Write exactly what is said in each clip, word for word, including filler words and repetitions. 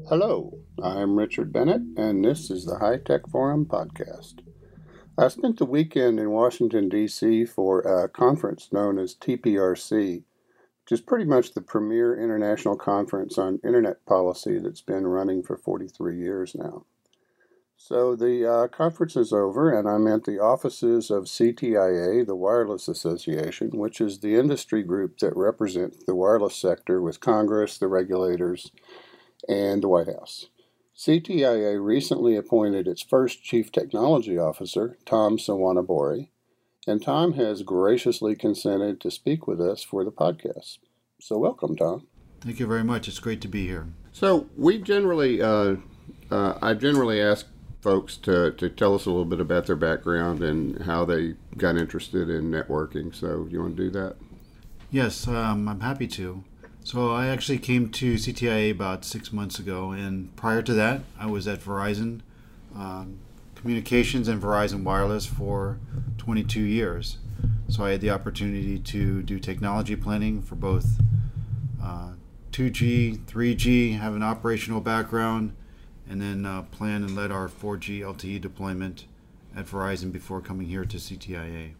Hello, I'm Richard Bennett, and this is the High Tech Forum podcast. I spent the weekend in Washington, D C for a conference known as T P R C, which is pretty much the premier international conference on internet policy that's been running for forty-three years now. So the uh, conference is over, and I'm at the offices of C T I A, the Wireless Association, which is the industry group that represents the wireless sector with Congress, the regulators, and the White House. C T I A recently appointed its first Chief Technology Officer, Tom Sawanabori, and Tom has graciously consented to speak with us for the podcast. So welcome, Tom. Thank you very much. It's great to be here. So we generally, uh, uh, I generally ask folks to, to tell us a little bit about their background and how they got interested in networking. So you want to do that? Yes, um, I'm happy to. So I actually came to C T I A about six months ago, and prior to that, I was at Verizon um, Communications and Verizon Wireless for twenty-two years. So I had the opportunity to do technology planning for both uh, two G, three G, have an operational background, and then uh, plan and led our four G L T E deployment at Verizon before coming here to C T I A.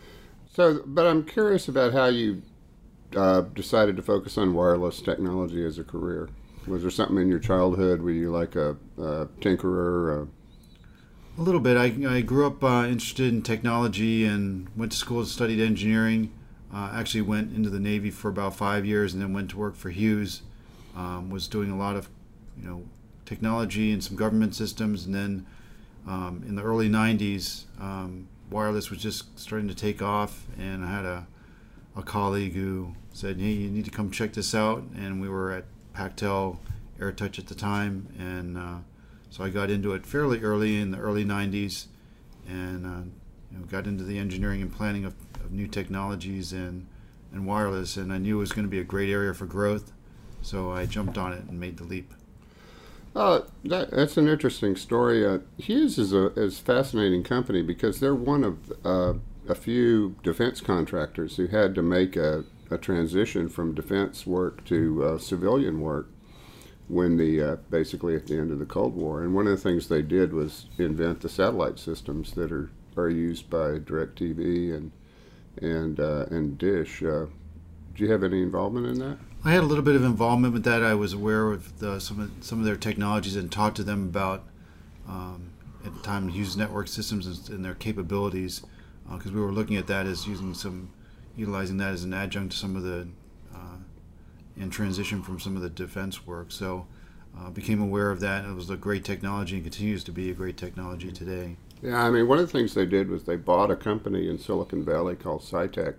So, but I'm curious about how you Uh, decided to focus on wireless technology as a career. Was there something in your childhood? Were you like a, a tinkerer? A little bit. I, I grew up uh, interested in technology and went to school and studied engineering. Uh, actually went into the Navy for about five years and then went to work for Hughes. Um, was doing a lot of, you know, technology and some government systems. And then um, in the early nineties, um, wireless was just starting to take off, and I had a a colleague who said, hey, you need to come check this out. And we were at Pactel AirTouch at the time. And uh, so I got into it fairly early in the early nineties, and uh, you know, got into the engineering and planning of, of new technologies and, and wireless. And I knew it was going to be a great area for growth. So I jumped on it and made the leap. Uh, that, that's an interesting story. Uh, Hughes is a is a fascinating company because they're one of uh, a few defense contractors who had to make a, a transition from defense work to uh, civilian work when the uh, basically at the end of the Cold War. And one of the things they did was invent the satellite systems that are, are used by DirecTV and and uh, and Dish. Uh, do you have any involvement in that? I had a little bit of involvement with that. I was aware of the, some of some of their technologies and talked to them about um, at the time Hughes Network Systems and, and their capabilities, because uh, we were looking at that as using some, utilizing that as an adjunct to some of the, uh, and transition from some of the defense work. So uh, became aware of that. It was a great technology and continues to be a great technology today. Yeah, I mean, one of the things they did was they bought a company in Silicon Valley called Scitech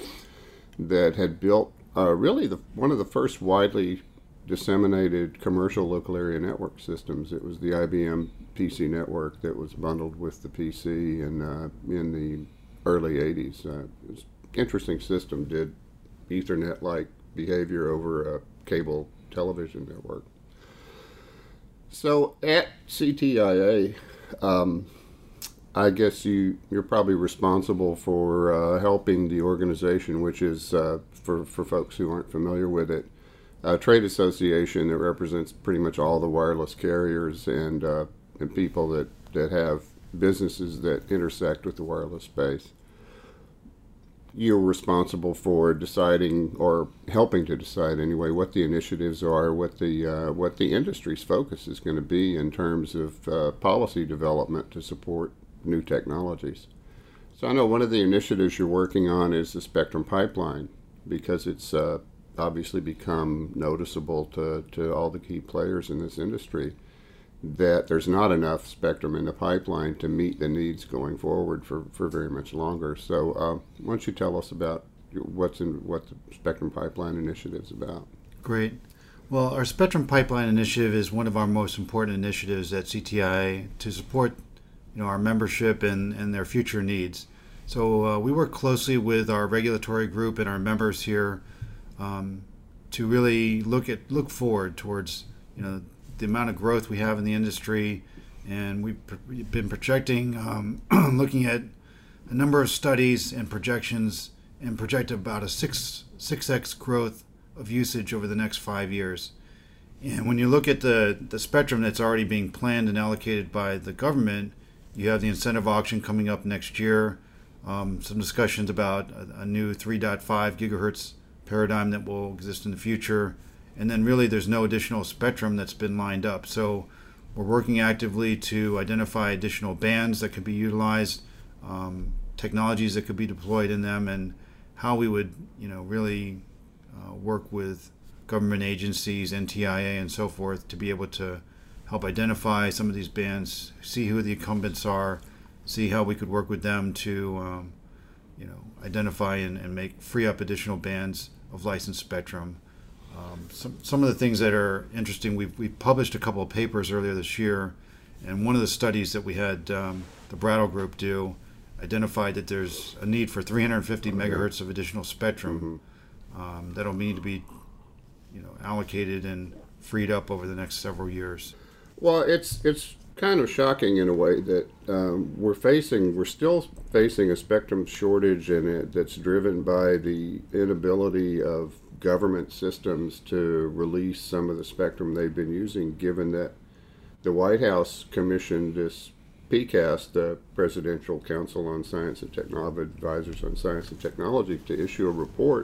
that had built uh, really the one of the first widely disseminated commercial local area network systems. It was the I B M P C network that was bundled with the P C in, uh, in the early eighties. Uh, it was an interesting system, did Ethernet-like behavior over a cable television network. So at C T I A, um, I guess you, you're probably responsible for uh, helping the organization, which is, uh, for, for folks who aren't familiar with it, a trade association that represents pretty much all the wireless carriers and, uh, and people that, that have businesses that intersect with the wireless space. You're responsible for deciding, or helping to decide anyway, what the initiatives are, what the uh, what the industry's focus is going to be in terms of uh, policy development to support new technologies. So I know one of the initiatives you're working on is the Spectrum Pipeline, because it's uh, obviously become noticeable to, to all the key players in this industry that there's not enough spectrum in the pipeline to meet the needs going forward for, for very much longer. So uh, why don't you tell us about what's in what the Spectrum Pipeline Initiative is about? Great. Well, our Spectrum Pipeline Initiative is one of our most important initiatives at C T I A to support, you know, our membership and, and their future needs. So uh, we work closely with our regulatory group and our members here um, to really look at look forward towards, you know, the amount of growth we have in the industry, and we've been projecting, um, looking at a number of studies and projections, and project about a six six x growth of usage over the next five years. And when you look at the, the spectrum that's already being planned and allocated by the government, you have the incentive auction coming up next year, um, some discussions about a, a new three point five gigahertz paradigm that will exist in the future, and then really there's no additional spectrum that's been lined up. So we're working actively to identify additional bands that could be utilized, um, technologies that could be deployed in them, and how we would, you know, really uh, work with government agencies, N T I A, and so forth to be able to help identify some of these bands, see who the incumbents are, see how we could work with them to, um, you know, identify and, and make free up additional bands of licensed spectrum. Um, some some of the things that are interesting, we've we published a couple of papers earlier this year, and one of the studies that we had um, the Brattle Group do identified that there's a need for three hundred fifty megahertz of additional spectrum mm-hmm. um, that'll need to be, you know, allocated and freed up over the next several years. Well, it's it's kind of shocking in a way that um, we're facing, we're still facing a spectrum shortage, and it that's driven by the inability of government systems to release some of the spectrum they've been using, given that the White House commissioned this P CAS, the Presidential Council on Science and Technology, Advisors on Science and Technology, to issue a report,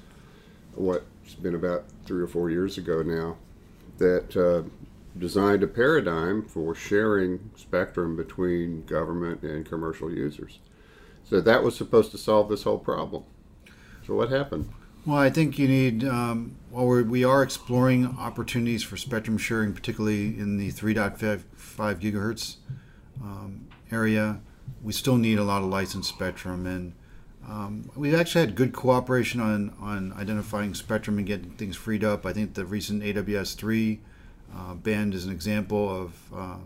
what's been about three or four years ago now, that uh, designed a paradigm for sharing spectrum between government and commercial users. So that was supposed to solve this whole problem. So what happened? Well, I think you need, um, while we're, we are exploring opportunities for spectrum sharing, particularly in the three point five gigahertz um, area, we still need a lot of licensed spectrum. And um, we've actually had good cooperation on, on identifying spectrum and getting things freed up. I think the recent A W S three uh, band is an example of uh,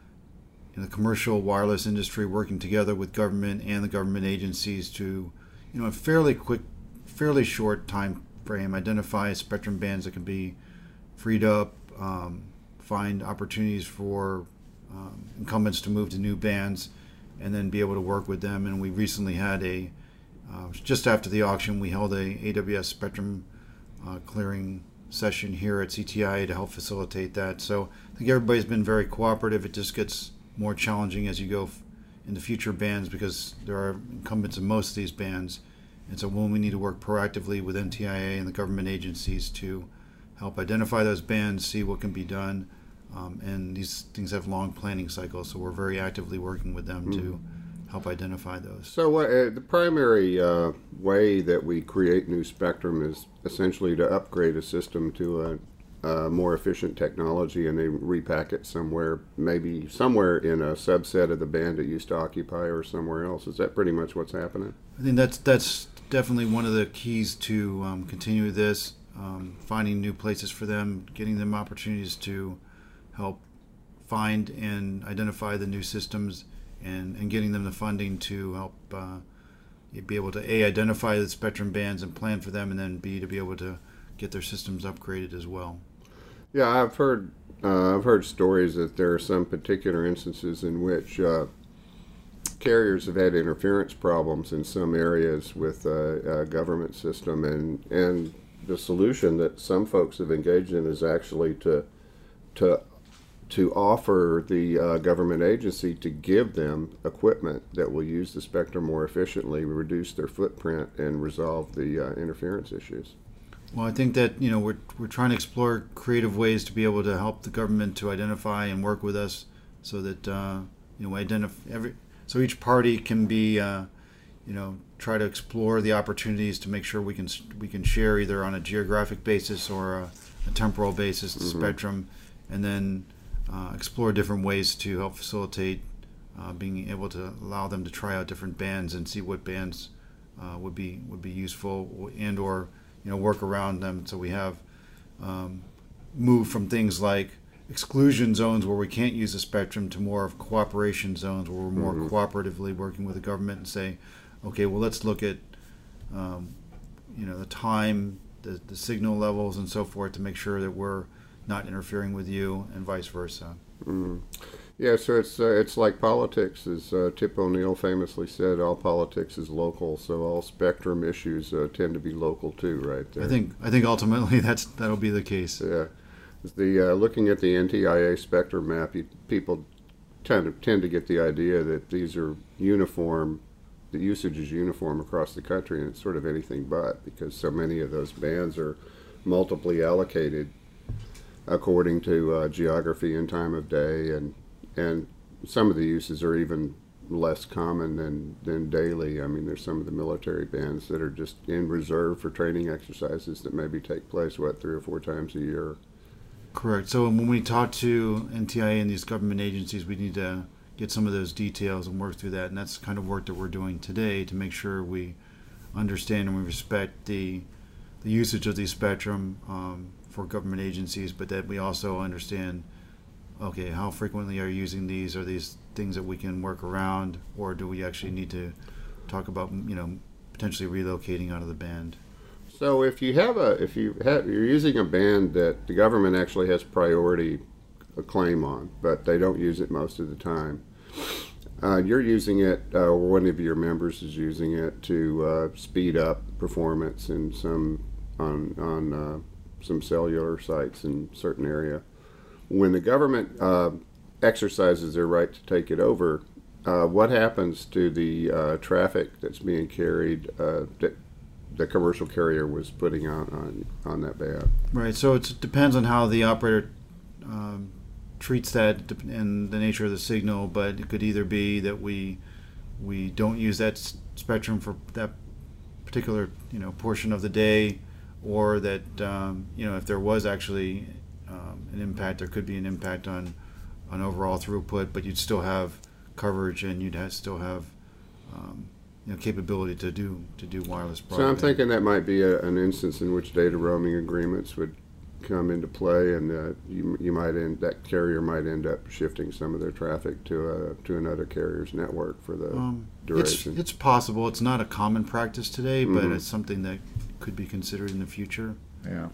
in the commercial wireless industry working together with government and the government agencies to, you know, a fairly quick fairly short time frame, identify spectrum bands that can be freed up, um, find opportunities for um, incumbents to move to new bands, and then be able to work with them. And we recently had a, uh, just after the auction, we held a A W S spectrum uh, clearing session here at C T I A to help facilitate that. So I think everybody's been very cooperative. It just gets more challenging as you go f- into future bands because there are incumbents in most of these bands. And so when we need to work proactively with N T I A and the government agencies to help identify those bands, see what can be done. Um, and these things have long planning cycles, so we're very actively working with them mm. to help identify those. So uh, the primary uh, way that we create new spectrum is essentially to upgrade a system to a, a more efficient technology, and they repack it somewhere, maybe somewhere in a subset of the band it used to occupy or somewhere else. Is that pretty much what's happening? I think that's that's definitely one of the keys to um, continue this, um, finding new places for them, getting them opportunities to help find and identify the new systems, and, and getting them the funding to help uh, be able to A, identify the spectrum bands and plan for them, and then B, to be able to get their systems upgraded as well. Yeah, I've heard uh, I've heard stories that there are some particular instances in which uh, carriers have had interference problems in some areas with a, a government system, and and the solution that some folks have engaged in is actually to to to offer the uh, government agency to give them equipment that will use the spectrum more efficiently, reduce their footprint, and resolve the uh, interference issues. Well, I think that, you know, we're we're trying to explore creative ways to be able to help the government to identify and work with us, so that uh, you know, identify every so each party can be, uh, you know, try to explore the opportunities to make sure we can we can share either on a geographic basis or a, a temporal basis the mm-hmm. spectrum, and then uh, explore different ways to help facilitate uh, being able to allow them to try out different bands and see what bands uh, would be would be useful, and or you know, work around them. So we have um, moved from things like exclusion zones where we can't use the spectrum to more of cooperation zones where we're more mm-hmm. cooperatively working with the government and say, okay, well, let's look at um, you know, the time, the, the signal levels and so forth to make sure that we're not interfering with you, and vice versa. Mm-hmm. Yeah, so it's uh, it's like politics, as uh, Tip O'Neill famously said, all politics is local, so all spectrum issues uh, tend to be local too, right there. I think I think ultimately that's that'll be the case. Yeah. The uh, looking at the N T I A spectrum map, you, people tend to tend to get the idea that these are uniform. The usage is uniform across the country, and it's sort of anything but, because so many of those bands are multiply allocated according to uh, geography and time of day, and and some of the uses are even less common than, than daily. I mean, there's some of the military bands that are just in reserve for training exercises that maybe take place, what, three or four times a year. Correct. So when we talk to N T I A and these government agencies, we need to get some of those details and work through that. And that's the kind of work that we're doing today to make sure we understand and we respect the the usage of the spectrum um, for government agencies, but that we also understand, okay, how frequently are you using these? Are these things that we can work around, or do we actually need to talk about, you know, potentially relocating out of the band? So if you have a, if you have, you're using a band that the government actually has priority a claim on, but they don't use it most of the time. Uh, you're using it, uh, or one of your members is using it to uh, speed up performance in some on on uh, some cellular sites in certain area. When the government uh, exercises their right to take it over, uh, what happens to the uh, traffic that's being carried uh, that the commercial carrier was putting out on on that band? Right. So it's, it depends on how the operator um, treats that and the nature of the signal, but it could either be that we we don't use that s- spectrum for that particular, you know, portion of the day, or that um, you know, if there was actually um, an impact, there could be an impact on on overall throughput, but you'd still have coverage and you'd have, still have um, you know, capability to do to do wireless broadband. So I'm thinking that might be a, an instance in which data roaming agreements would come into play, and uh, you you might end that carrier might end up shifting some of their traffic to a to another carrier's network for the um, duration. It's, it's possible. It's not a common practice today, but Mhm. it's something that could be considered in the future. Yeah.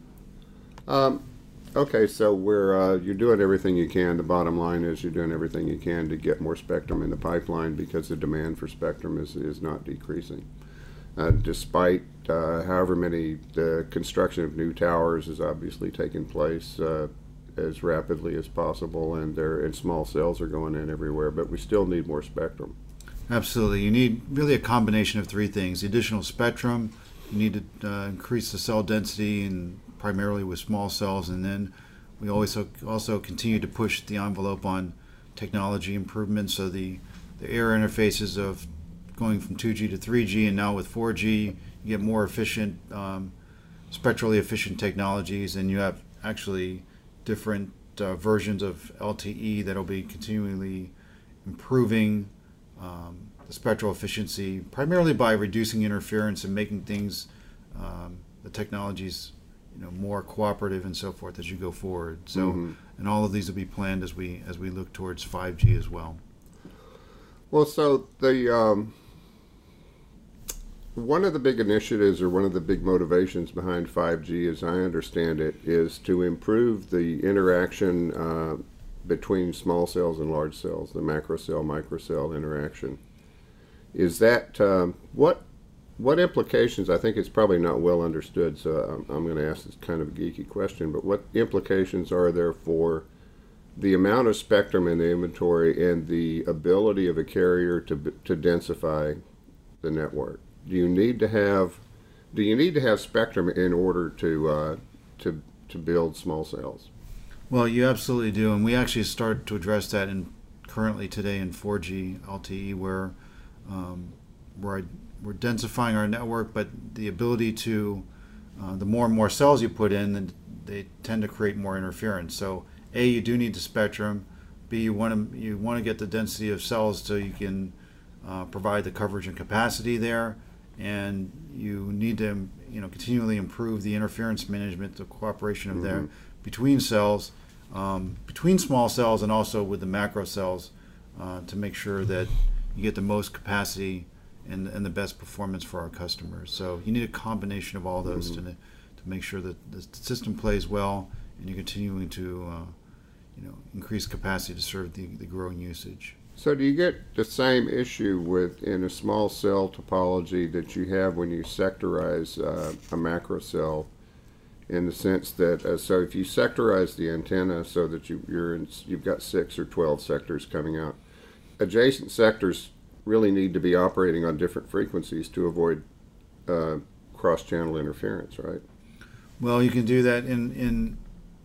Um, okay, so we're uh, you're doing everything you can. The bottom line is you're doing everything you can to get more spectrum in the pipeline, because the demand for spectrum is is not decreasing. Uh, despite uh, however many, the construction of new towers is obviously taking place uh, as rapidly as possible, and there and small cells are going in everywhere, but we still need more spectrum. Absolutely. You need really a combination of three things: the additional spectrum, you need to uh, increase the cell density, and primarily with small cells, and then we always also continue to push the envelope on technology improvements. So the the air interfaces of going from two G to three G, and now with four G, you get more efficient, um, spectrally efficient technologies, and you have actually different uh, versions of L T E that'll be continually improving um, the spectral efficiency, primarily by reducing interference and making things, um, the technologies, you know, more cooperative and so forth as you go forward. So, Mhm. and all of these will be planned as we as we look towards five G as well. Well, so the um, one of the big initiatives, or one of the big motivations behind five G, as I understand it, is to improve the interaction uh, between small cells and large cells, the macro cell micro cell interaction. Is that um, what what implications? I think it's probably not well understood, so I'm, I'm going to ask this kind of a geeky question. But what implications are there for the amount of spectrum in the inventory and the ability of a carrier to to densify the network? Do you need to have do you need to have spectrum in order to uh, to to build small cells? Well, you absolutely do, and we actually start to address that in currently today in four G L T E, where um, we're we're densifying our network, but the ability to uh, the more and more cells you put in, then they tend to create more interference. So, A, you do need the spectrum. B, you want to you want to get the density of cells so you can uh, provide the coverage and capacity there, and you need to, you know, continually improve the interference management, the cooperation of Mm-hmm. there between cells, um, between small cells, and also with the macro cells, uh, to make sure that you get the most capacity and, and the best performance for our customers. So you need a combination of all those Mm-hmm. to to make sure that the system plays well, and you're continuing to uh, you know, increase capacity to serve the, the growing usage. So do you get the same issue with in a small cell topology that you have when you sectorize uh, a macro cell? in the sense that uh, so if you sectorize the antenna so that you you're in, you've got six or twelve sectors coming out, adjacent sectors really need to be operating on different frequencies to avoid uh, cross-channel interference, right? Well, you can do that in in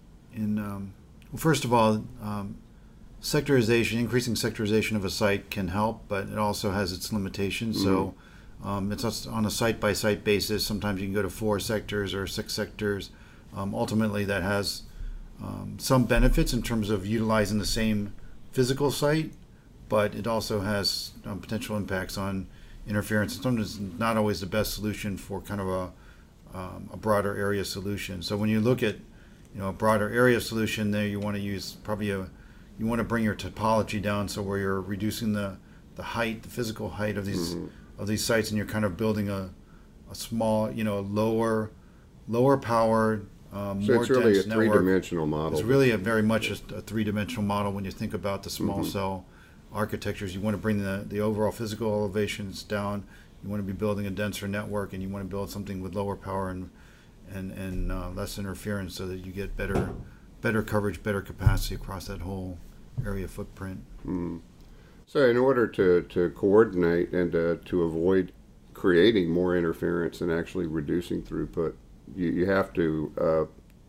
in um, well, first of all, um, sectorization, increasing sectorization of a site can help, but it also has its limitations. Mm-hmm. So um, it's on a site-by-site basis. Sometimes you can go to four sectors or six sectors. Um, ultimately, that has um, some benefits in terms of utilizing the same physical site, but it also has um, potential impacts on interference. And sometimes it's not always the best solution for kind of a, um, a broader area solution. So when you look at, you know, a broader area solution, there you want to use probably a, you want to bring your topology down so where you're reducing the, the height, the physical height of these mm-hmm. of these sites, and you're kind of building a, a small, you know, lower lower powered, um, so more it's really dense a network. three-dimensional model. It's really a very much a, a three-dimensional model when you think about the small mm-hmm. cell architectures. You want to bring the, the overall physical elevations down. You want to be building a denser network, and you want to build something with lower power and and, and uh, less interference so that you get better better coverage, better capacity across that whole area footprint. Mm. So in order to, to coordinate and to, to avoid creating more interference and actually reducing throughput, you, you have to uh,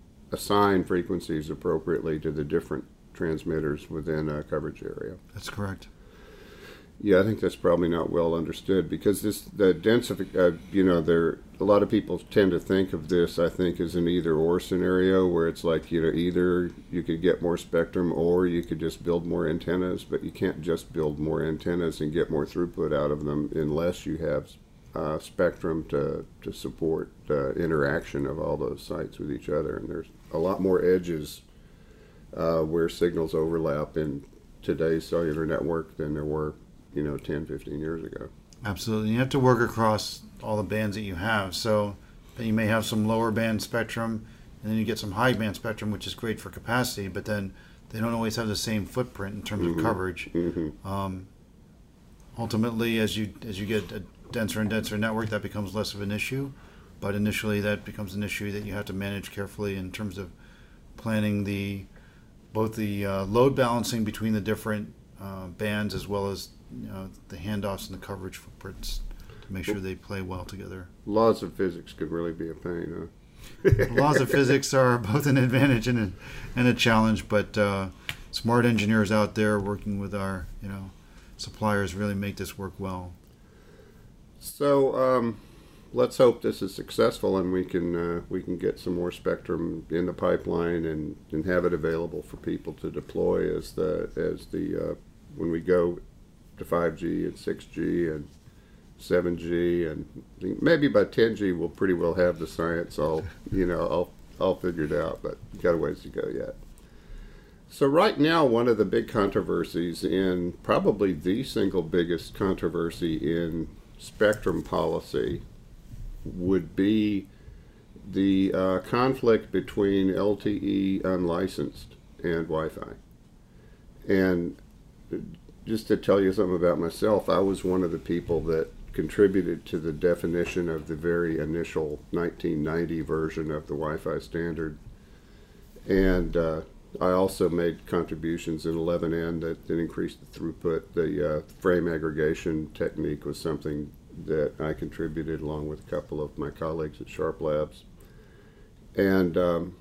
assign frequencies appropriately to the different transmitters within a coverage area. That's correct. Yeah, I think that's probably not well understood because this the densific. Uh, you know, there a lot of people tend to think of this, I think, as an either-or scenario where it's like, you know, either you could get more spectrum or you could just build more antennas, but you can't just build more antennas and get more throughput out of them unless you have uh, spectrum to to support uh, interaction of all those sites with each other. And there's a lot more edges uh, where signals overlap in today's cellular network than there were, you know, ten, fifteen years ago. Absolutely. You have to work across all the bands that you have. So you may have some lower band spectrum, and then you get some high band spectrum, which is great for capacity, but then they don't always have the same footprint in terms mm-hmm. of coverage. Mm-hmm. Um, ultimately, as you as you get a denser and denser network, that becomes less of an issue. But initially, that becomes an issue that you have to manage carefully in terms of planning the both the uh, load balancing between the different uh, bands as well as, you know, the handoffs and the coverage footprints to make sure they play well together. Laws of physics could really be a pain, huh? The laws of physics are both an advantage and a, and a challenge, but uh, smart engineers out there working with our, you know, suppliers really make this work well. So um, let's hope this is successful and we can uh, we can get some more spectrum in the pipeline and, and have it available for people to deploy as the as the uh, when we go to five G and six G and seven G, and maybe by ten G we'll pretty well have the science all, you know, all, all figured out, but got a ways to go yet. So right now, one of the big controversies, in probably the single biggest controversy in spectrum policy, would be the uh, conflict between L T E unlicensed and Wi-Fi. And just to tell you something about myself, I was one of the people that contributed to the definition of the very initial nineteen ninety version of the Wi-Fi standard. And uh, I also made contributions in eleven N that, that increased the throughput. The uh, frame aggregation technique was something that I contributed along with a couple of my colleagues at Sharp Labs. And um,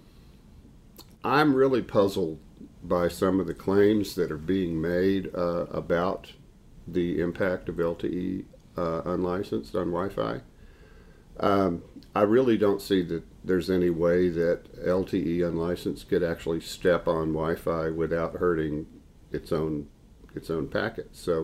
I'm really puzzled by some of the claims that are being made uh, about the impact of L T E uh, unlicensed on Wi-Fi. Um, I really don't see that there's any way that L T E unlicensed could actually step on Wi-Fi without hurting its own its own packets. So,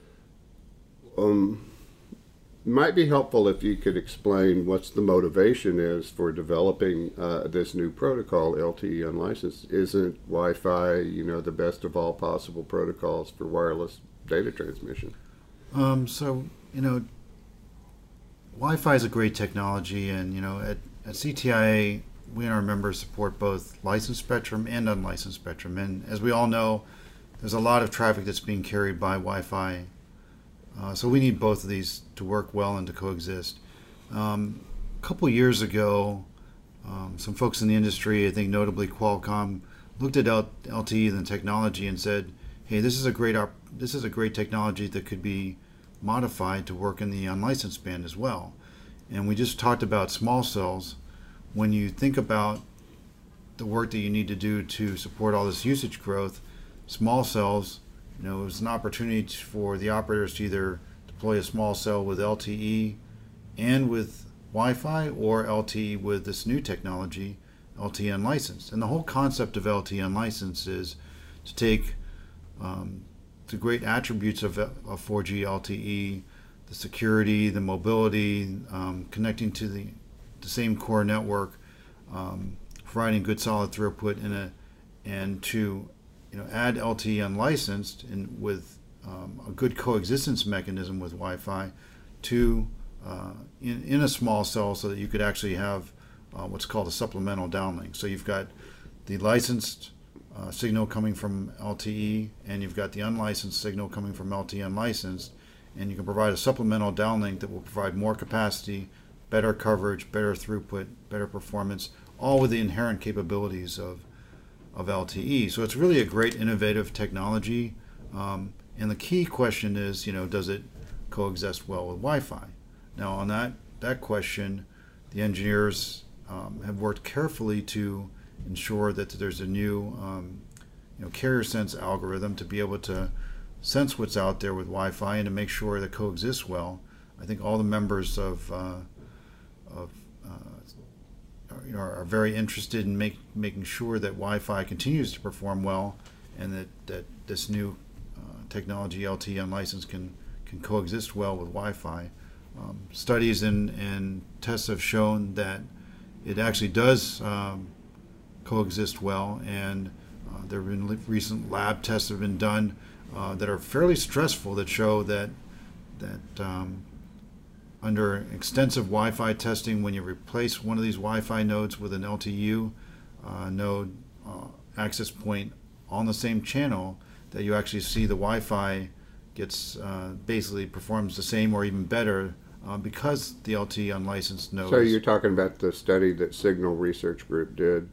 um, might be helpful if you could explain what's the motivation is for developing uh, this new protocol, L T E unlicensed. Isn't Wi-Fi, you know, the best of all possible protocols for wireless data transmission? Um, so, you know, Wi-Fi is a great technology, and, you know, at, at C T I A, we and our members support both licensed spectrum and unlicensed spectrum. And as we all know, there's a lot of traffic that's being carried by Wi-Fi. Uh, so we need both of these to work well and to coexist. Um, a couple years ago, um, some folks in the industry, I think notably Qualcomm, looked at L- LTE and the technology and said, "Hey, this is a great op- this is a great technology that could be modified to work in the unlicensed band as well." And we just talked about small cells. When you think about the work that you need to do to support all this usage growth, small cells, you know, it was an opportunity for the operators to either deploy a small cell with L T E and with Wi-Fi, or L T E with this new technology, L T E unlicensed. And the whole concept of L T E unlicensed is to take um, the great attributes of, of four G L T E, the security, the mobility, um, connecting to the, the same core network, um, providing good solid throughput in a, and to you know add L T E unlicensed and with um, a good coexistence mechanism with Wi-Fi to uh, in, in a small cell, so that you could actually have uh, what's called a supplemental downlink. So you've got the licensed uh, signal coming from L T E, and you've got the unlicensed signal coming from L T E unlicensed, and you can provide a supplemental downlink that will provide more capacity, better coverage, better throughput, better performance, all with the inherent capabilities of of L T E. So it's really a great innovative technology. Um, and the key question is, you know, does it coexist well with Wi-Fi? Now, on that that question, the engineers um, have worked carefully to ensure that there's a new, um, you know, carrier sense algorithm to be able to sense what's out there with Wi-Fi and to make sure that coexists well. I think all the members of uh, of uh, you know, are very interested in make, making sure that Wi-Fi continues to perform well, and that, that this new uh, technology, L T E unlicensed, can can coexist well with Wi-Fi. Um, studies and, and tests have shown that it actually does um, coexist well, and uh, there have been recent lab tests that have been done uh, that are fairly stressful that show that that um, under extensive Wi-Fi testing, when you replace one of these Wi-Fi nodes with an L T U uh, node uh, access point on the same channel, that you actually see the Wi-Fi gets uh, basically performs the same or even better uh, because the L T E unlicensed nodes. So you're talking about the study that Signal Research Group did?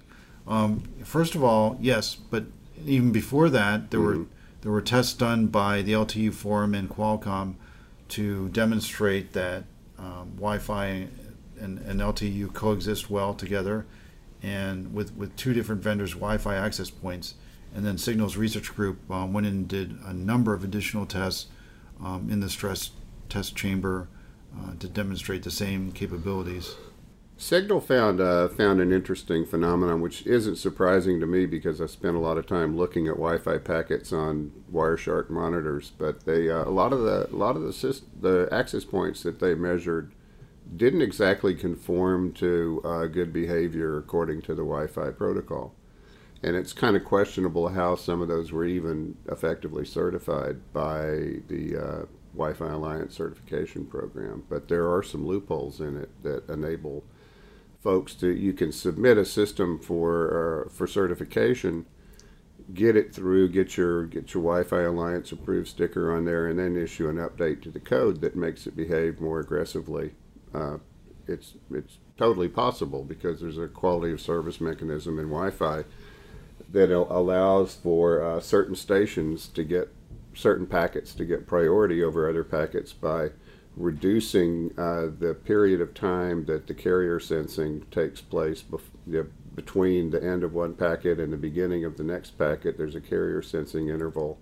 Um, first of all, yes, but even before that, there mm-hmm. were there were tests done by the L T U Forum and Qualcomm to demonstrate that um, Wi-Fi and, and L T U coexist well together, and with, with two different vendors' Wi-Fi access points. And then Signal's research group um, went in and did a number of additional tests um, in the stress test chamber uh, to demonstrate the same capabilities. Signal found uh, found an interesting phenomenon, which isn't surprising to me because I spent a lot of time looking at Wi-Fi packets on Wireshark monitors. But they uh, a lot of the a lot of the syst- the access points that they measured didn't exactly conform to uh, good behavior according to the Wi-Fi protocol, and it's kind of questionable how some of those were even effectively certified by the uh, Wi-Fi Alliance certification program. But there are some loopholes in it that enable folks to, you can submit a system for uh, for certification, get it through, get your get your Wi-Fi Alliance approved sticker on there, and then issue an update to the code that makes it behave more aggressively. Uh, it's it's totally possible because there's a quality of service mechanism in Wi-Fi that allows for uh, certain stations to get certain packets to get priority over other packets by reducing uh, the period of time that the carrier sensing takes place bef- the, between the end of one packet and the beginning of the next packet. There's a carrier sensing interval,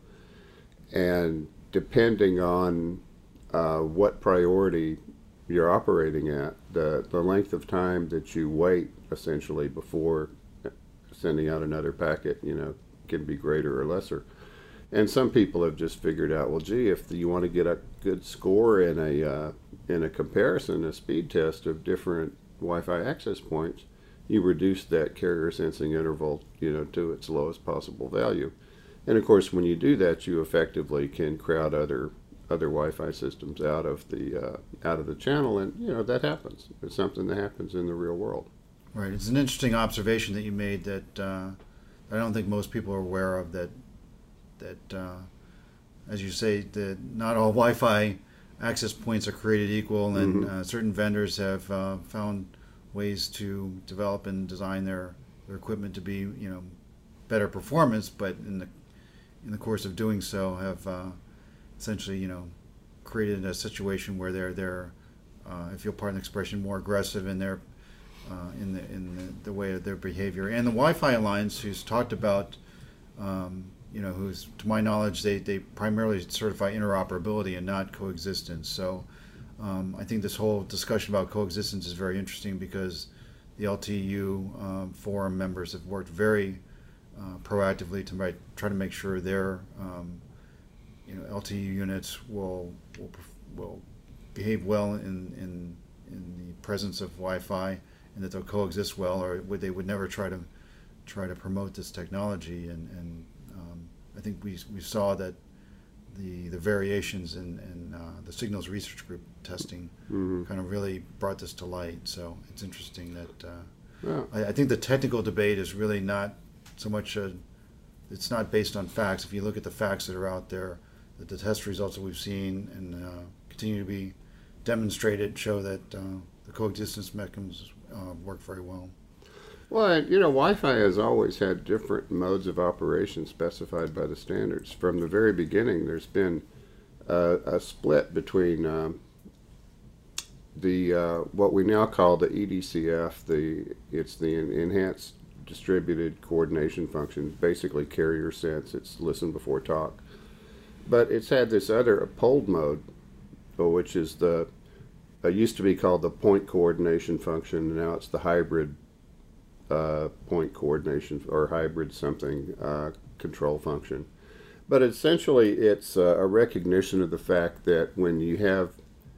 and depending on uh, what priority you're operating at, the, the length of time that you wait essentially before sending out another packet, you know, can be greater or lesser. And some people have just figured out, well, gee, if you want to get a good score in a uh, in a comparison, a speed test of different Wi-Fi access points, you reduce that carrier sensing interval, you know, to its lowest possible value. And of course, when you do that, you effectively can crowd other other Wi-Fi systems out of the uh, out of the channel, and you know that happens. It's something that happens in the real world. Right. It's an interesting observation that you made that uh, I don't think most people are aware of. That that, uh, as you say, that not all Wi-Fi access points are created equal, and Mm-hmm. uh, certain vendors have uh, found ways to develop and design their, their equipment to be, you know, better performance, but in the in the course of doing so have uh, essentially, you know, created a situation where they're they're uh, if you'll pardon the expression, more aggressive in their uh, in the in the, the way of their behavior. And the Wi-Fi Alliance, who's talked about, um, you know, who's to my knowledge they they primarily certify interoperability and not coexistence. So um, I think this whole discussion about coexistence is very interesting because the L T E U um, forum members have worked very uh, proactively to try, try to make sure their um, you know L T E U units will will will behave well in in in the presence of Wi-Fi, and that they'll coexist well, or would they would never try to try to promote this technology. And, and um, I think we we saw that the the variations in, in uh, the Signals Research Group testing mm-hmm. kind of really brought this to light. So it's interesting that uh, yeah. I, I think the technical debate is really not so much a, it's not based on facts. If you look at the facts that are out there, that the test results that we've seen and uh, continue to be demonstrated show that uh, the coexistence mechanisms uh, work very well. Well, you know, Wi-Fi has always had different modes of operation specified by the standards. From the very beginning, there's been uh, a split between um, the uh, what we now call the E D C F. The it's the Enhanced Distributed Coordination Function, basically carrier sense. It's listen before talk. But it's had this other POLD mode, which is the uh, used to be called the point coordination function, and now it's the hybrid uh, point coordination or hybrid something uh, control function. But essentially, it's uh, a recognition of the fact that when you have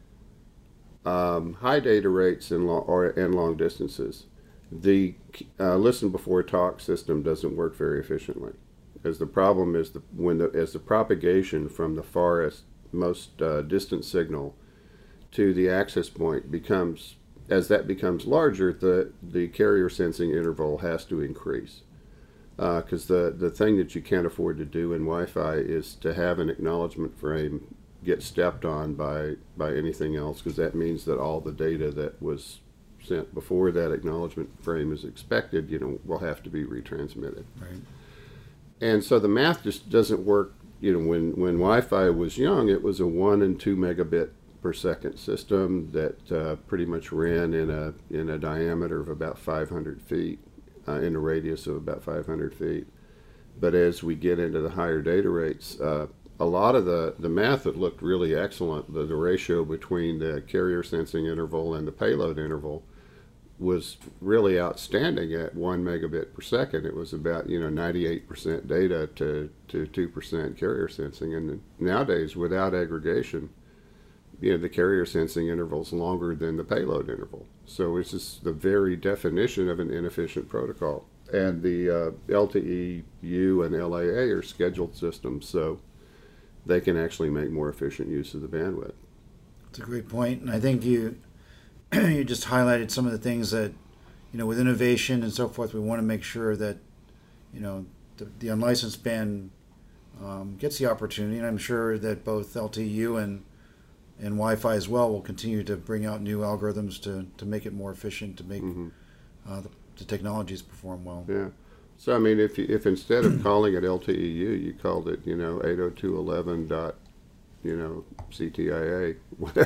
um, high data rates and long, or and long distances, the uh, listen before talk system doesn't work very efficiently. As the problem is the when the as the propagation from the farthest most uh, distant signal to the access point becomes, as that becomes larger, the the carrier sensing interval has to increase, because uh, the the thing that you can't afford to do in Wi-Fi is to have an acknowledgement frame get stepped on by by anything else, because that means that all the data that was sent before that acknowledgement frame is expected, you know, will have to be retransmitted. Right. And so the math just doesn't work. You know, when, when Wi-Fi was young, it was a one and two megabit per second system that uh, pretty much ran in a in a diameter of about five hundred feet, uh, in a radius of about five hundred feet. But as we get into the higher data rates, uh, a lot of the, the math that looked really excellent, the, the ratio between the carrier sensing interval and the payload interval, was really outstanding at one megabit per second. It was about, you know, ninety-eight percent data to, to two percent carrier sensing. And nowadays, without aggregation, you know, the carrier sensing interval is longer than the payload interval. So it's just the very definition of an inefficient protocol. And the uh, L T E U and L A A are scheduled systems, so they can actually make more efficient use of the bandwidth. That's a great point. And I think you you just highlighted some of the things that, you know, with innovation and so forth, we want to make sure that, you know, the, the unlicensed band um, gets the opportunity. And I'm sure that both L T E U and and Wi-Fi as well will continue to bring out new algorithms to, to make it more efficient, to make mm-hmm. uh, the, the technologies perform well. Yeah. So, I mean, if you, if instead of calling it L T E U, you called it, you know, eight oh two dot eleven dot, you know, C T I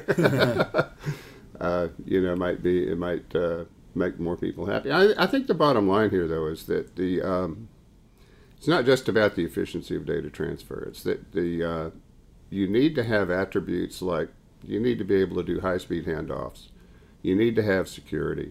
A, uh, you know, might be, it might uh, make more people happy. I, I think the bottom line here, though, is that the um, it's not just about the efficiency of data transfer. It's that the uh, you need to have attributes like you need to be able to do high-speed handoffs. You need to have security.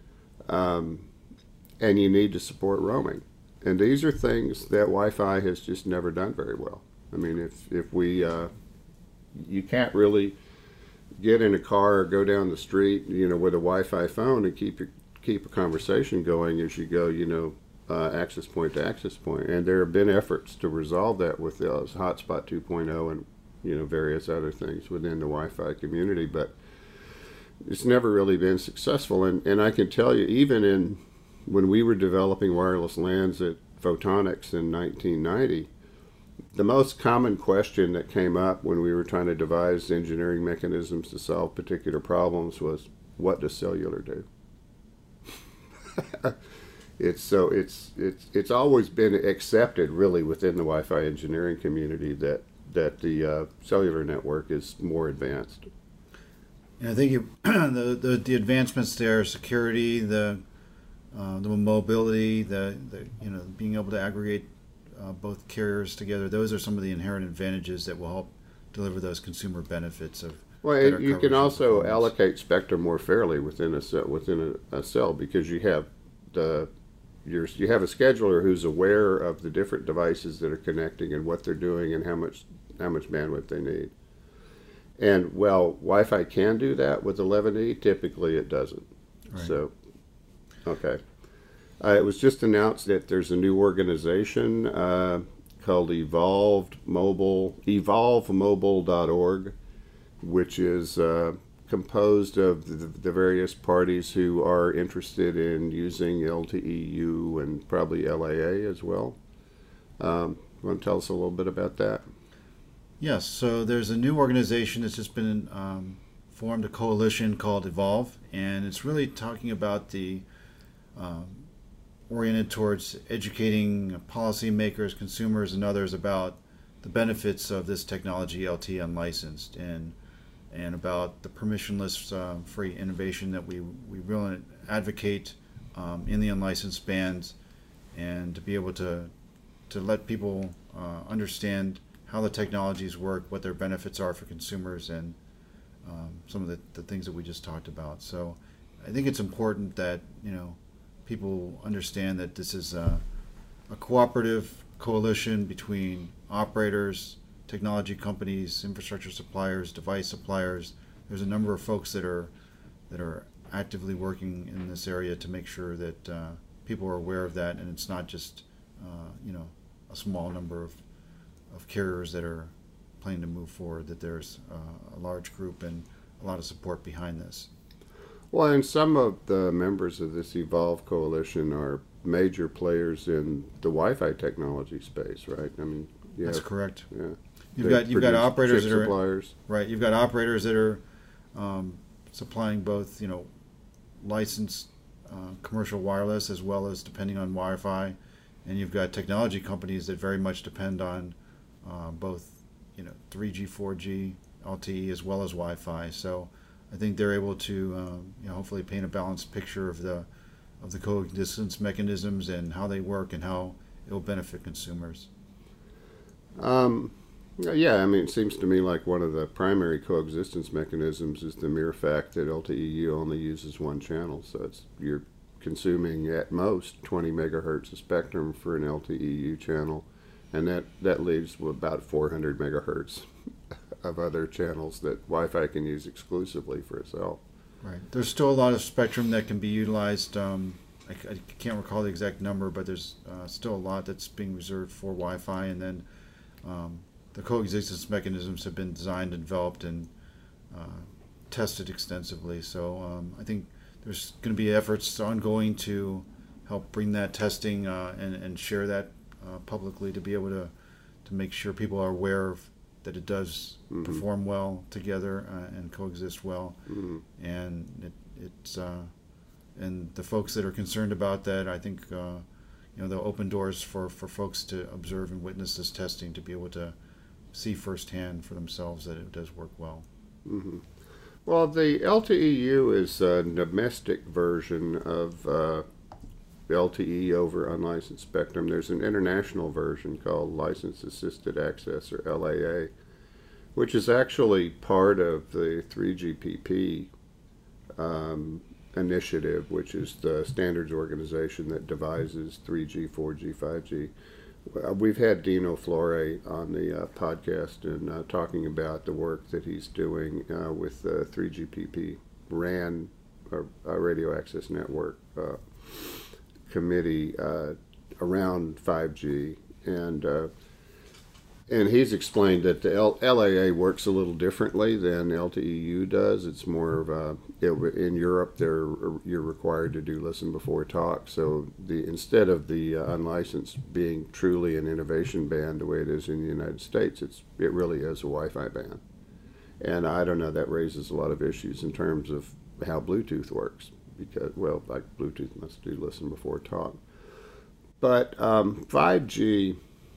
Um, and you need to support roaming. And these are things that Wi-Fi has just never done very well. I mean, if, if we, uh, you can't really get in a car or go down the street, you know, with a Wi-Fi phone and keep your, keep a conversation going as you go, you know, uh, access point to access point. And there have been efforts to resolve that with the uh, Hotspot two point oh and, you know, various other things within the Wi-Fi community, but it's never really been successful. And, and I can tell you, even in when we were developing wireless LANs at Photonics in nineteen ninety, the most common question that came up when we were trying to devise engineering mechanisms to solve particular problems was, what does cellular do? It's so it's it's it's always been accepted really within the Wi-Fi engineering community that that the uh, cellular network is more advanced. And I think you, the, the the advancements there, security, the uh, the mobility, the, the you know being able to aggregate uh, both carriers together. Those are some of the inherent advantages that will help deliver those consumer benefits of. Well, it, you can also allocate spectrum more fairly within a cell, within a, a cell because you have the you're, you have a scheduler who's aware of the different devices that are connecting and what they're doing and how much how much bandwidth they need. And well, Wi-Fi can do that with eleven E. Typically, it doesn't. Right. So, okay. Uh, it was just announced that there's a new organization uh, called Evolved Mobile, evolve mobile dot org, which is uh, composed of the, the various parties who are interested in using L T E U and probably L A A as well. Um, you want to tell us a little bit about that? Yes, so there's a new organization that's just been um, formed, a coalition called Evolve, and it's really talking about the um, oriented towards educating policymakers, consumers, and others about the benefits of this technology, L T E unlicensed, and and about the permissionless uh, free innovation that we, we really advocate um, in the unlicensed bands, and to be able to to let people uh, understand how the technologies work, what their benefits are for consumers, and um, some of the, the things that we just talked about. So I think it's important that you know people understand that this is a, a cooperative coalition between operators, technology companies, infrastructure suppliers, device suppliers. There's a number of folks that are that are actively working in this area to make sure that uh, people are aware of that, and it's not just uh, you know a small number of of carriers that are planning to move forward, that there's uh, a large group and a lot of support behind this. Well, and some of the members of this Evolve coalition are major players in the Wi-Fi technology space, right? I mean, yeah, that's correct. Yeah, you've got you've got operators that are suppliers. Right. You've got operators that are um, supplying both, you know, licensed uh, commercial wireless as well as depending on Wi-Fi, and you've got technology companies that very much depend on Uh, both, you know, three G, four G, L T E, as well as Wi-Fi. So I think they're able to, um, you know, hopefully paint a balanced picture of the of the coexistence mechanisms and how they work and how it will benefit consumers. Um, yeah, I mean, it seems to me like one of the primary coexistence mechanisms is the mere fact that L T E U only uses one channel, so it's you're consuming at most twenty megahertz of spectrum for an L T E U channel. And that, that leaves about four hundred megahertz of other channels that Wi-Fi can use exclusively for itself. Right. There's still a lot of spectrum that can be utilized. Um, I, I can't recall the exact number, but there's uh, still a lot that's being reserved for Wi-Fi. And then um, the coexistence mechanisms have been designed and developed and uh, tested extensively. So um, I think there's going to be efforts ongoing to help bring that testing uh, and, and share that Uh, publicly to be able to to make sure people are aware of that it does mm-hmm. perform well together uh, and coexist well, mm-hmm. and it, it's uh, and the folks that are concerned about that, I think uh, you know they'll open doors for, for folks to observe and witness this testing to be able to see firsthand for themselves that it does work well. Mm-hmm. Well, the L T E U is a domestic version of Uh, L T E over unlicensed spectrum. There's an international version called License Assisted Access, or L A A, which is actually part of the three G P P um, initiative, which is the standards organization that devises three G, four G, five G. We've had Dino Flore on the uh, podcast and uh, talking about the work that he's doing uh, with the three G P P R A N, or uh, Radio Access Network uh, committee uh, around five G, and uh, and he's explained that the L- LAA works a little differently than L T E U does. It's more of a, it, in Europe they're you're required to do listen before talk. So the instead of the uh, unlicensed being truly an innovation band the way it is in the United States, it's it really is a Wi-Fi band, and I don't know, that raises a lot of issues in terms of how Bluetooth works. because, well, like Bluetooth must do listen before talk. But um, five G,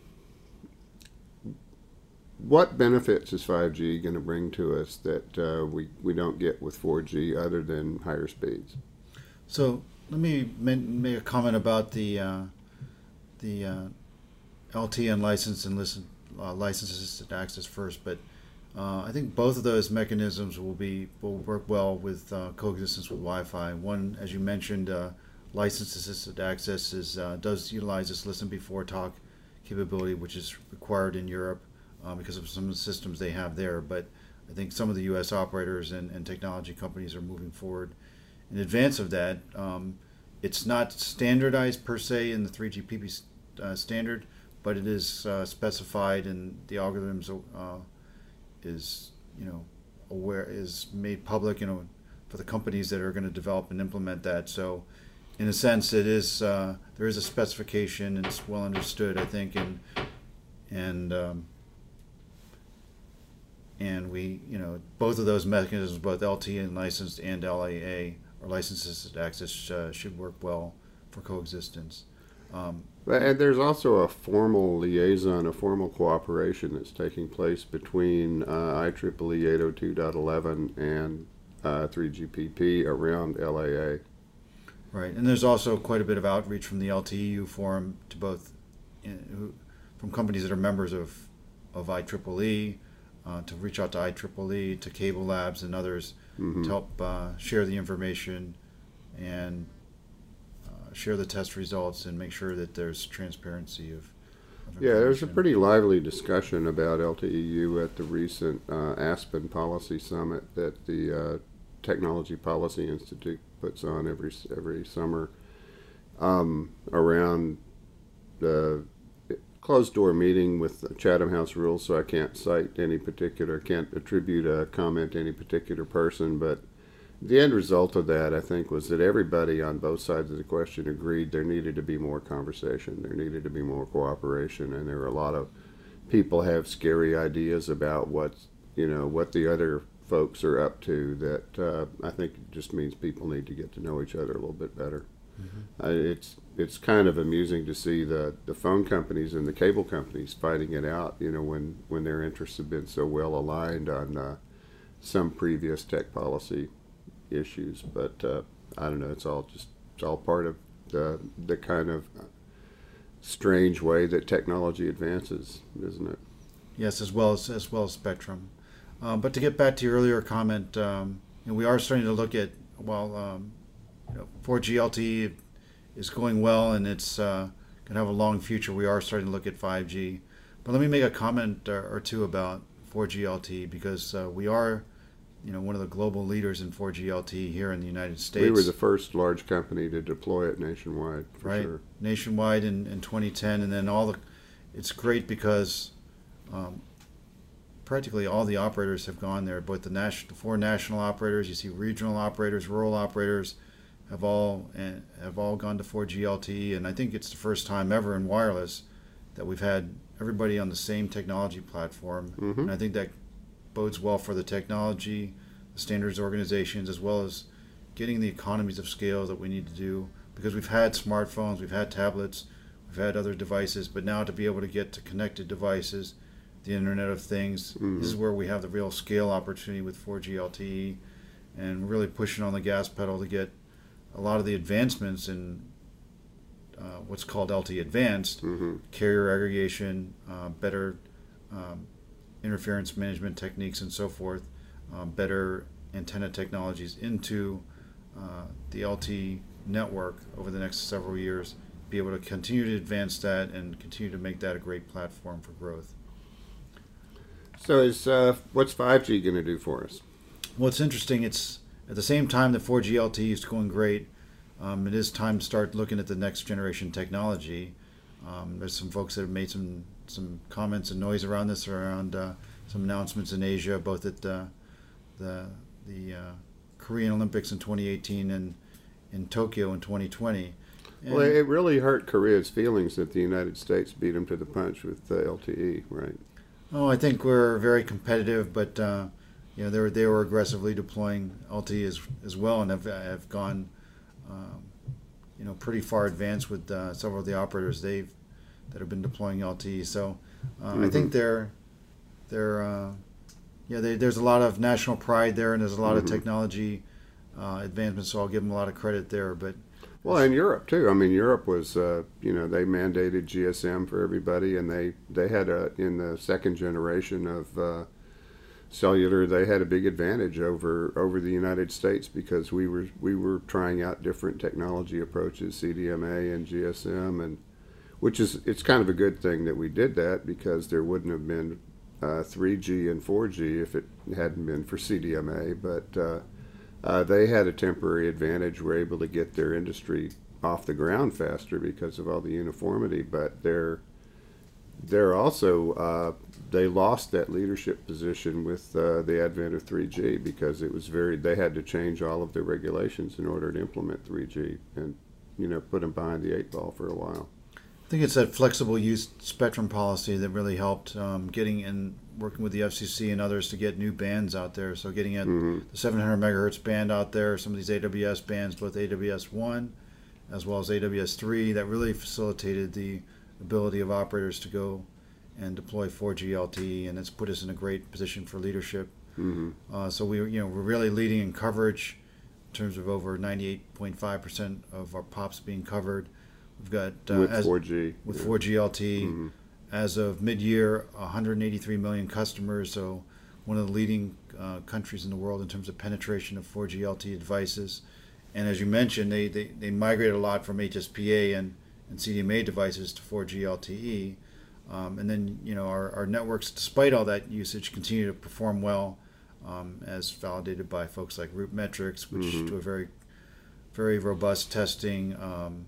what benefits is five G going to bring to us that uh, we, we don't get with four G other than higher speeds? So let me make a comment about the uh, the uh, L T E unlicensed and listen, uh, license assisted access first, but uh, I think both of those mechanisms will be will work well with uh, coexistence with Wi-Fi. One, as you mentioned, uh, license assisted access is uh, does utilize this listen before talk capability, which is required in Europe uh, because of some of the systems they have there. But I think some of the U S operators and, and technology companies are moving forward in advance of that. Um, it's not standardized per se in the three G P P uh, standard, but it is uh, specified, and the algorithms uh, is you know aware is made public, you know, for the companies that are going to develop and implement that. So, in a sense, it is uh, there is a specification, and it's well understood, I think, and and um, and we you know both of those mechanisms, both L T E and licensed and L A A or licensed assisted access, uh, should work well for coexistence. Um, And there's also a formal liaison, a formal cooperation that's taking place between uh, I triple E eight oh two dot eleven and uh, three G P P around L A A. Right, and there's also quite a bit of outreach from the L T E U forum to both, in, who, from companies that are members of of I triple E, uh, to reach out to I triple E, to Cable Labs and others, mm-hmm. to help uh, share the information and share the test results and make sure that there's transparency of, of yeah, there's a pretty lively discussion about L T E U at the recent uh, Aspen Policy Summit that the uh, Technology Policy Institute puts on every every summer um, around the closed door meeting with the Chatham House rules, so I can't cite any particular, can't attribute a comment to any particular person, but the end result of that, I think, was that everybody on both sides of the question agreed there needed to be more conversation, there needed to be more cooperation, and there were a lot of people have scary ideas about what, you know, what the other folks are up to that uh, I think it just means people need to get to know each other a little bit better. Mm-hmm. Uh, it's it's kind of amusing to see the, the phone companies and the cable companies fighting it out, you know, when, when their interests have been so well aligned on uh, some previous tech policy issues, but uh, I don't know. It's all just it's all part of the the kind of strange way that technology advances, isn't it? Yes, as well as as well as spectrum. Um, but to get back to your earlier comment, um, you know, we are starting to look at while um, you know, four G L T E is going well and it's uh, going to have a long future. We are starting to look at five G. But let me make a comment or, or two about four G L T E because uh, we are, you know, one of the global leaders in four G L T E here in the United States. We were the first large company to deploy it nationwide, for right? sure. Nationwide in, in twenty ten, and then all the, it's great because um, practically all the operators have gone there. Both the national, four national operators, you see regional operators, rural operators, have all and have all gone to four G L T E, and I think it's the first time ever in wireless that we've had everybody on the same technology platform, mm-hmm. and I think that bodes well for the technology, the standards organizations, as well as getting the economies of scale that we need to do, because we've had smartphones, we've had tablets, we've had other devices, but now to be able to get to connected devices, the Internet of Things, mm-hmm. this is where we have the real scale opportunity with four G L T E, and we're really pushing on the gas pedal to get a lot of the advancements in uh, what's called L T E Advanced, mm-hmm. carrier aggregation, uh, better um, interference management techniques and so forth, um, better antenna technologies into uh, the L T E network over the next several years, be able to continue to advance that and continue to make that a great platform for growth. So is uh, what's five G going to do for us? Well, it's interesting. It's at the same time that four G L T E is going great, um, it is time to start looking at the next generation technology. Um, there's some folks that have made some some comments and noise around this, around uh, some announcements in Asia, both at uh, the the uh, Korean Olympics in twenty eighteen and in Tokyo in twenty twenty. And well, it really hurt Korea's feelings that the United States beat them to the punch with uh, L T E, right? Oh, I think we're very competitive, but uh, you know they were they were aggressively deploying L T E as as well, and have have gone um, you know, pretty far advanced with uh, several of the operators they've that have been deploying L T E. So uh, mm-hmm. I think they're they're uh, yeah they, there's a lot of national pride there, and there's a lot mm-hmm. of technology uh, advancements. So I'll give them a lot of credit there. But well, in Europe too. I mean, Europe was uh, you know they mandated G S M for everybody, and they they had a in the second generation of uh, cellular, they had a big advantage over over the United States because we were we were trying out different technology approaches, C D M A and G S M, and which is it's kind of a good thing that we did that because there wouldn't have been uh, three G and four G if it hadn't been for C D M A. But uh, uh, they had a temporary advantage; were able to get their industry off the ground faster because of all the uniformity. But they're they're also uh, they lost that leadership position with uh, the advent of three G because it was very they had to change all of their regulations in order to implement three G and you know put them behind the eight ball for a while. I think it's that flexible use spectrum policy that really helped um, getting and working with the F C C and others to get new bands out there. So getting at mm-hmm. the seven hundred megahertz band out there, some of these A W S bands, both A W S one as well as A W S three, that really facilitated the ability of operators to go and deploy four G L T E, and it's put us in a great position for leadership. Mm-hmm. Uh, so we, you know, we're really leading in coverage in terms of over ninety-eight point five percent of our pops being covered. We've got uh, with as, four G with yeah. four G L T E mm-hmm. as of mid-year, one hundred eighty-three million customers. So one of the leading uh, countries in the world in terms of penetration of four G L T E devices. And as you mentioned, they, they, they migrated a lot from H S P A and, and C D M A devices to four G L T E. Um, and then, you know, our, our networks, despite all that usage, continue to perform well, um, as validated by folks like RootMetrics, which mm-hmm. do a very, very robust testing. Um,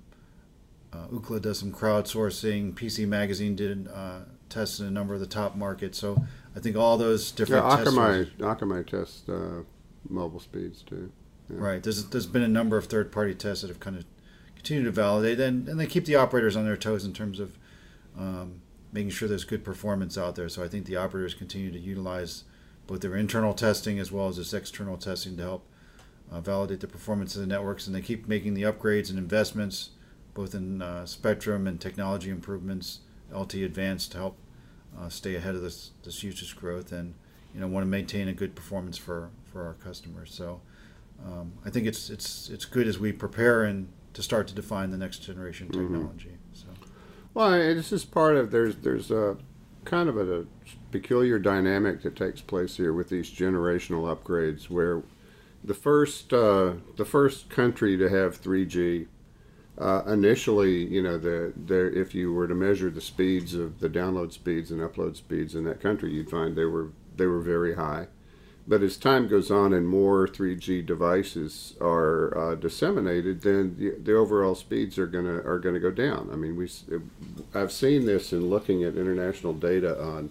uh, Ookla does some crowdsourcing. P C Magazine did uh, tests in a number of the top markets. So I think all those different yeah, Akamai, Akamai tests uh, mobile speeds too. Yeah. Right. There's there's been a number of third-party tests that have kind of continued to validate, and, and they keep the operators on their toes in terms of um, making sure there's good performance out there. So I think the operators continue to utilize both their internal testing as well as this external testing to help uh, validate the performance of the networks, and they keep making the upgrades and investments both in uh, spectrum and technology improvements, L T E Advanced, to help uh, stay ahead of this this usage growth, and you know want to maintain a good performance for, for our customers. So um, I think it's it's it's good as we prepare and to start to define the next generation technology. Mm-hmm. So. Well, it's just part of there's there's a kind of a, a peculiar dynamic that takes place here with these generational upgrades, where the first uh, the first country to have three G uh, initially, you know, the there if you were to measure the speeds of the download speeds and upload speeds in that country, you'd find they were they were very high. But as time goes on and more three G devices are uh, disseminated, then the, the overall speeds are gonna are gonna go down. I mean, we I've seen this in looking at international data on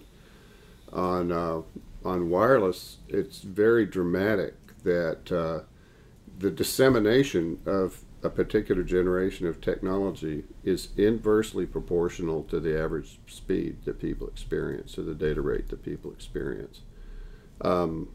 on uh, on wireless. It's very dramatic that uh, the dissemination of a particular generation of technology is inversely proportional to the average speed that people experience, or the data rate that people experience. Um,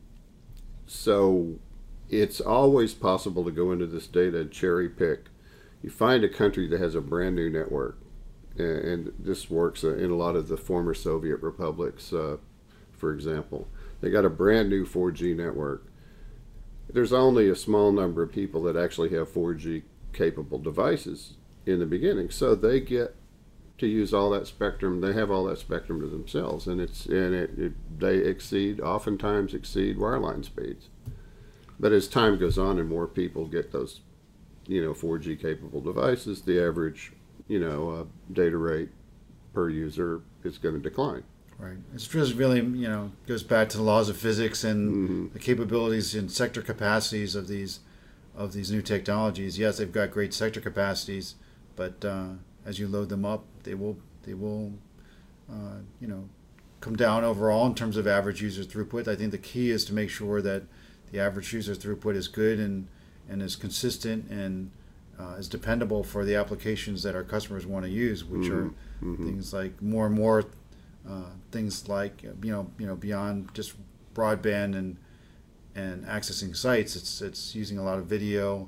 So it's always possible to go into this data and cherry pick. You find a country that has a brand new network, and this works in a lot of the former Soviet republics, uh, for example. They got a brand new four G network. There's only a small number of people that actually have four G capable devices in the beginning, so they get to use all that spectrum. They have all that spectrum to themselves, and it's and it, it they exceed oftentimes exceed wireline speeds. But as time goes on and more people get those, you know, four G capable devices, the average, you know, uh, data rate per user is going to decline. Right. It's just really, you know, goes back to the laws of physics and mm-hmm. the capabilities and sector capacities of these of these new technologies. Yes, they've got great sector capacities, but uh, as you load them up, they will they will uh, you know come down overall in terms of average user throughput. I think the key is to make sure that the average user throughput is good and and is consistent and uh, is dependable for the applications that our customers want to use, which mm-hmm. are mm-hmm. things like more and more uh, things like you know you know beyond just broadband and and accessing sites. It's it's using a lot of video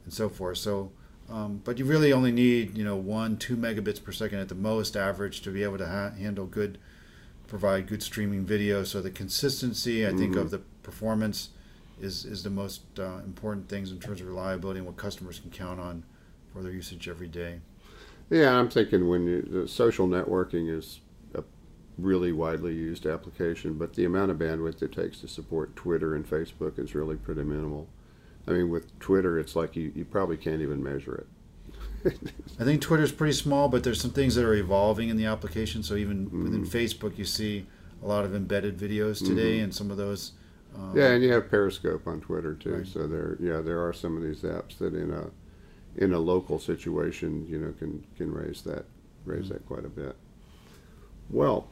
and so forth. So, um, but you really only need, you know, one, two megabits per second at the most average to be able to ha- handle good, provide good streaming video. So the consistency, I think, Mhm. of the performance is is the most uh, important things in terms of reliability and what customers can count on for their usage every day. Yeah, I'm thinking when you, the social networking is a really widely used application, but the amount of bandwidth it takes to support Twitter and Facebook is really pretty minimal. I mean, with Twitter, it's like you, you probably can't even measure it. I think Twitter's pretty small, but there's some things that are evolving in the application. So even Mm-hmm. within Facebook, you see a lot of embedded videos today, Mm-hmm. and some of those. Um, Yeah, and you have Periscope on Twitter too. Right. So there, yeah, there are some of these apps that in a in a local situation, you know, can can raise that raise that quite a bit. Well,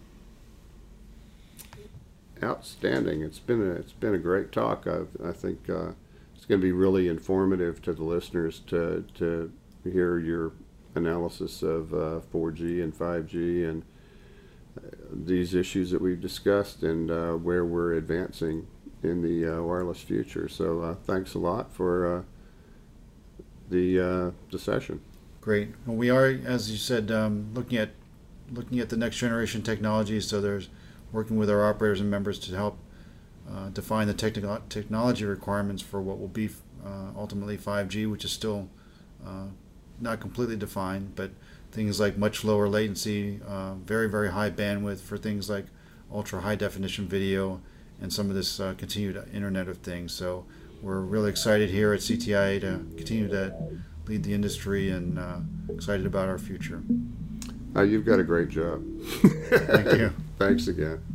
outstanding. It's been a it's been a great talk. I I think uh, it's going to be really informative to the listeners to to hear your analysis of uh, four G and five G and uh, these issues that we've discussed and uh, where we're advancing in the uh, wireless future. So uh, thanks a lot for uh, the uh, the session. Great. Well, we are, as you said, um, looking at looking at the next generation technologies. So there's working with our operators and members to help uh, define the technical technology requirements for what will be uh, ultimately five G, which is still uh, not completely defined, but things like much lower latency, uh, very very high bandwidth for things like ultra high definition video, and some of this uh, continued Internet of Things. So we're really excited here at C T I A to continue to lead the industry and uh, excited about our future. Uh, you've got a great job. Thank you. Thanks again.